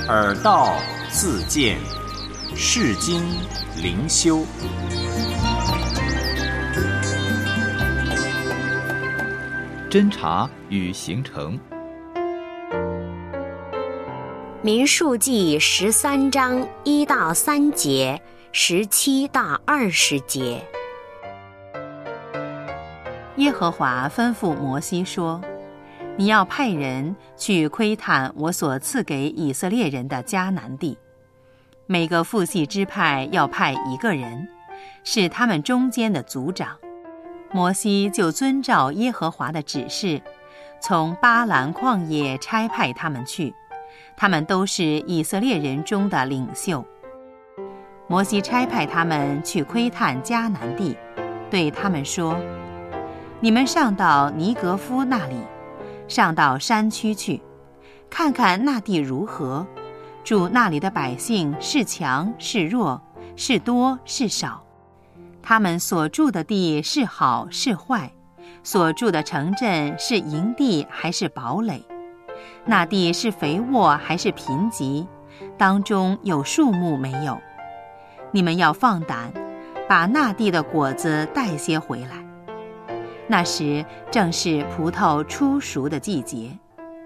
耳道自见，世经灵修。 侦查与形成。 民数记13章1到3节，17到20节。 耶和华吩咐摩西说：你要派人去窥探我所赐给以色列人的迦南地，每个父系支派要派1个人，是他们中间的族长。摩西就遵照耶和华的指示，从巴兰旷野差派他们去，他们都是以色列人中的领袖。摩西差派他们去窥探迦南地，对他们说：你们上到尼格夫那里，上到山区去，看看那地如何，住那里的百姓是强是弱，是多是少，他们所住的地是好是坏，所住的城镇是营地还是堡垒，那地是肥沃还是贫瘠，当中有树木没有。你们要放胆，把那地的果子带些回来。那时正是葡萄初熟的季节。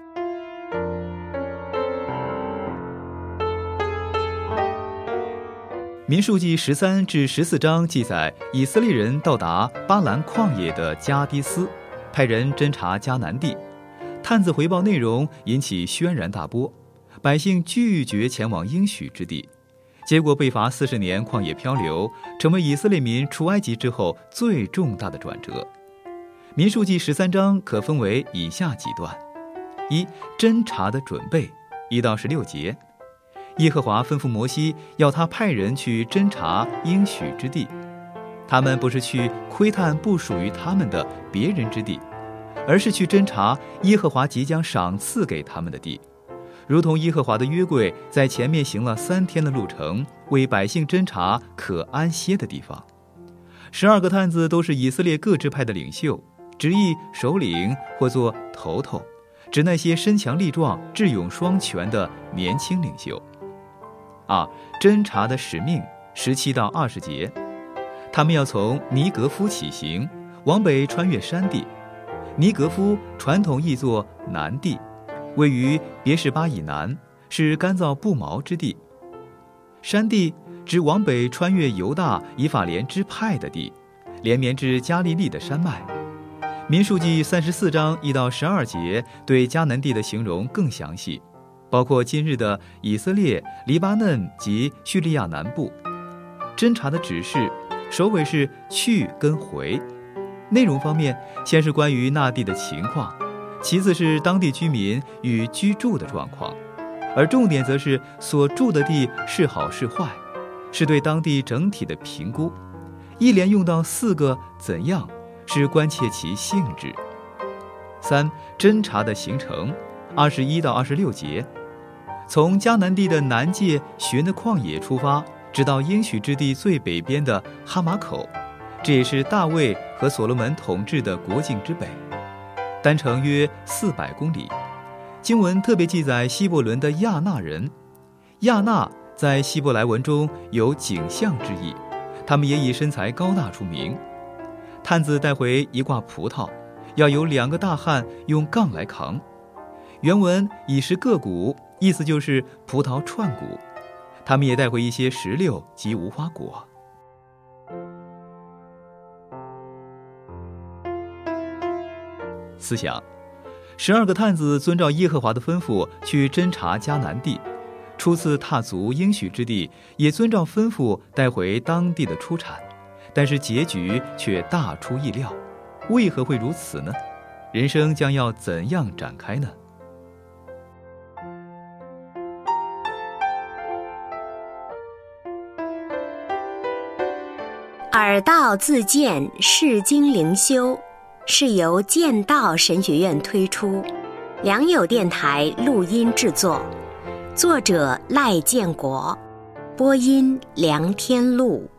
民数记13至14章记载，以色列人到达巴兰旷野的加迪斯，派人侦察迦南地。探子回报内容引起轩然大波，百姓拒绝前往应许之地，结果被罚40年旷野漂流，成为以色列民出埃及之后最重大的转折。民数记13章可分为以下几段：一、侦察的准备，1到16节。耶和华吩咐摩西，要他派人去侦察应许之地。他们不是去窥探不属于他们的别人之地，而是去侦察耶和华即将赏赐给他们的地。如同耶和华的约柜在前面行了3天的路程，为百姓侦察可安歇的地方。12个探子都是以色列各支派的领袖，直译首领或做头头，指那些身强力壮、智勇双全的年轻领袖。2、侦察的使命，17到20节。他们要从尼格夫起行，往北穿越山地。尼格夫传统译作南地，位于别是巴以南，是干燥不毛之地。山地指往北穿越犹大以法莲支派的地，连绵至加利利的山脉。民数记34章1到12节对迦南地的形容更详细，包括今日的以色列、黎巴嫩及叙利亚南部。侦察的指示首尾是去跟回。内容方面，先是关于那地的情况，其次是当地居民与居住的状况，而重点则是所住的地是好是坏，是对当地整体的评估。一连用到4个怎样，是关切其性质。3、侦察的形成，21到26节。从迦南地的南界寻的旷野出发，直到应许之地最北边的哈马口，这也是大卫和所罗门统治的国境之北，单程约400公里。经文特别记载希伯伦的亚纳人，亚纳在希伯来文中有景象之意，他们也以身材高大出名。探子带回1挂葡萄，要有2个大汉用杠来扛。原文以是各谷，意思就是葡萄串谷。他们也带回一些石榴及无花果。思想：12个探子遵照耶和华的吩咐去侦察迦南地，初次踏足应许之地，也遵照吩咐带回当地的出产，但是结局却大出意料。为何会如此呢？人生将要怎样展开呢？ 耳道自见，世经灵修，是由剑道神学院推出，良友电台录音制作，作者赖建国，播音梁天禄。